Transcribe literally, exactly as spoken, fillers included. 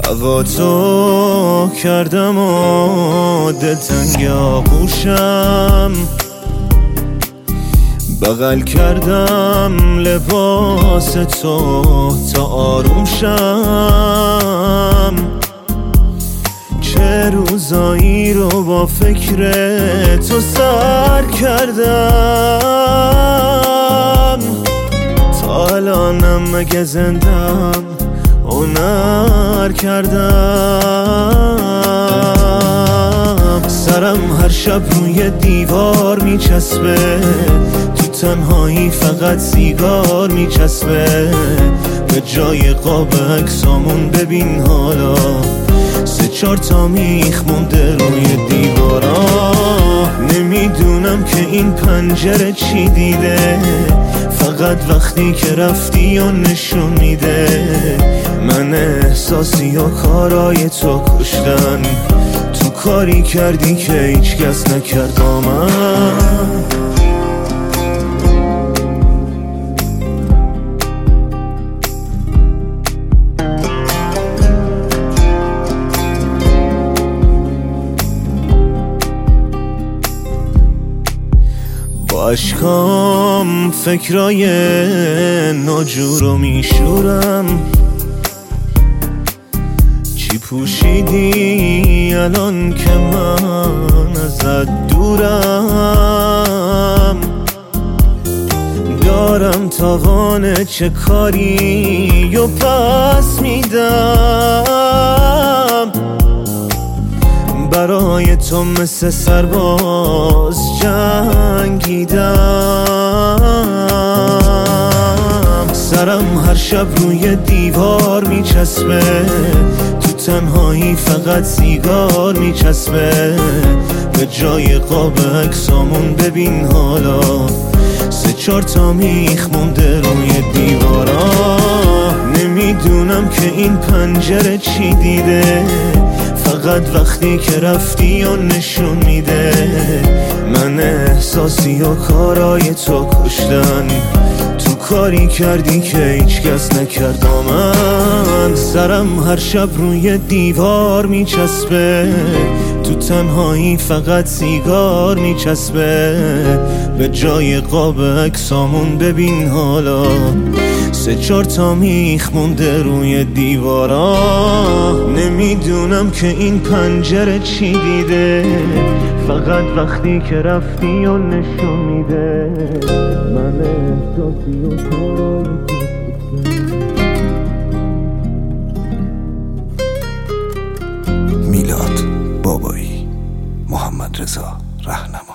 هوا تو کردم و دلتنگ آغوشم، بغل کردم لباس تو تا آروم شم. چه روزایی رو با فکر تو سر کردم، تا الانم مگه زندم هنر کردم. سرم هر شب روی دیوار میچسبه، تو تنهایی فقط سیگار میچسبه. به جای قاب عکسامون ببین حالا سه چار تا میخ مونده روی دیوارا. نمیدونم که این پنجره چی دیده، فقط وقتی که رفتی و نشون میده. من احساسی و کارای تو کشتن، تو کاری کردی که هیچ کس نکرد با من. با اشکام فکرای ناجور رو میشورم. چی پوشیدی الان که من ازت دورم؟ دارم تاوان چه کاری و پس میدم. برای تو مثل سرباز جنگیدم. سرم هر شب روی دیوار میچسبه، تو تنهایی فقط سیگار میچسبه. به جای قاب عکسامون ببین حالا سه چار تا میخ مونده روی دیوارا. نمیدونم که این پنجره چی دیده، فقط وقتی که رفتی و نشون میده. من احساسی و کارای تو کشتن، تو کاری کردی که هیچ کس نکرد با من. سرم هر شب روی دیوار میچسبه، تو تنهایی فقط سیگار میچسبه. به جای قاب عکسامون ببین حالا سه چار تا میخ مونده روی دیوارا. نمیدونم که این پنجره چی دیده، فقط وقتی که رفتی و نشون میده. من احساسی و کارای میلاد بابایی، محمد رضا رهنما.